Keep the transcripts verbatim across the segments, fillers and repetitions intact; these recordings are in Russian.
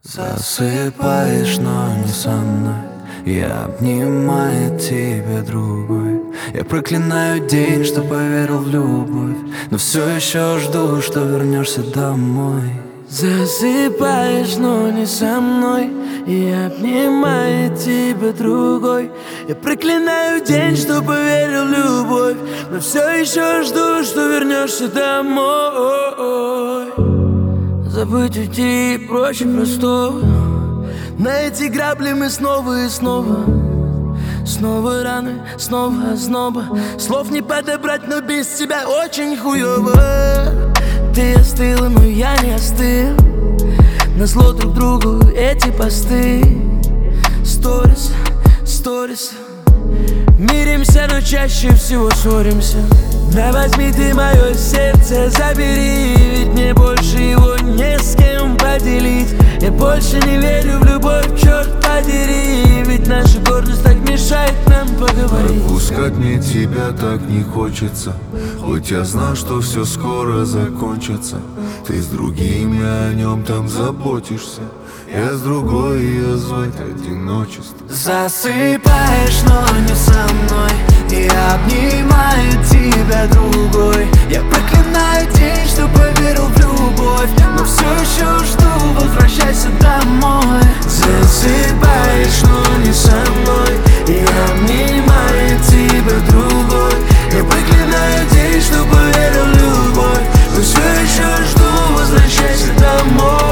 Засыпаешь, но не со мной. Я обнимаю тебя другой. Я проклинаю день, что поверил в любовь, но все еще жду, что вернешься домой. Засыпаешь, но не со мной. Я обнимаю тебя другой. Я проклинаю день, что поверил в любовь, но все еще жду, что вернешься домой. Забыть, уйти проще простого. На эти грабли мы снова и снова. Снова раны, снова озноба. Слов не подобрать, но без тебя очень хуёво. Ты остыла, но я не остыл. Назло друг другу эти посты. Сторис, сторис. Миримся, но чаще всего ссоримся. Да возьми ты мое сердце, забери, ведь мне больше его не с кем поделить. Я больше не верю в любовь, черт подери, ведь наша гордость так мешает нам поговорить. Отпускать мне тебя так не хочется, хоть я знал, что все скоро закончится. Ты с другим, я о нем там заботишься. Я с другой, ее звать одиночество. Засыпаешь, но не со мной. Я обнимаю тебя другой. Я проклинаю день, что поверил в любовь, но все еще жду, возвращайся домой. Засыпаешь, но не со мной. Я обнимаю тебя другой. Я проклинаю день, что поверил в любовь, но все еще жду, возвращайся домой.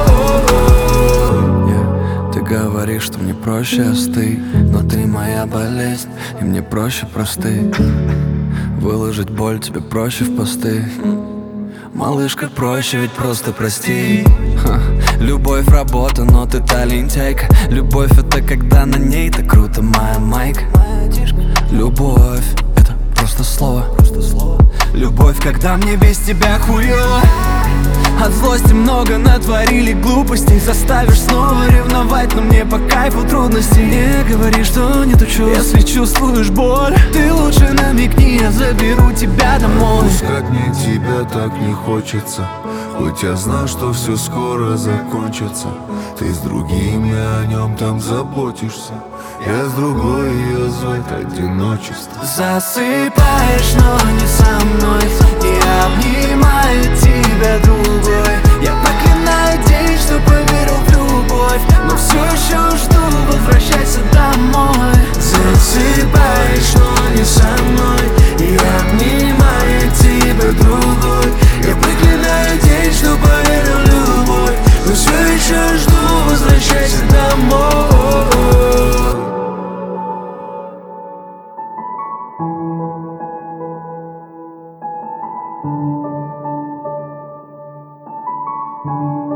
Ты говоришь, что мне проще остыть, но ты моя болезнь, и мне проще простыть. Выложить боль тебе проще в посты. Малышка, проще ведь просто прости. Ха. Любовь работа, но ты та лентяйка. Любовь это когда на ней так круто, моя майка. Любовь это просто слово. Любовь, когда мне без тебя хуёво. От злости много натворили глупостей. Заставишь снова ревновать, но мне по кайфу трудности. Не говори, что нету чувств, если чувствуешь боль. Ты лучше намекни, я заберу тебя домой. Отпускать мне тебя так не хочется, хоть я знал, что все скоро закончится. Ты с другим, я о нем там заботишься. Я с другой, ее звать одиночество. Засыпаешь, но не со мной. Я обнимаю тебя другой. Я проклинаю день, что поверил в любовь, но все еще жду, возвращайся домой. Засыпаешь, но не со мной. Я обнимаю тебя другой. Я проклинаю день, что поверил в любовь, но все еще жду, возвращайся домой. Thank you.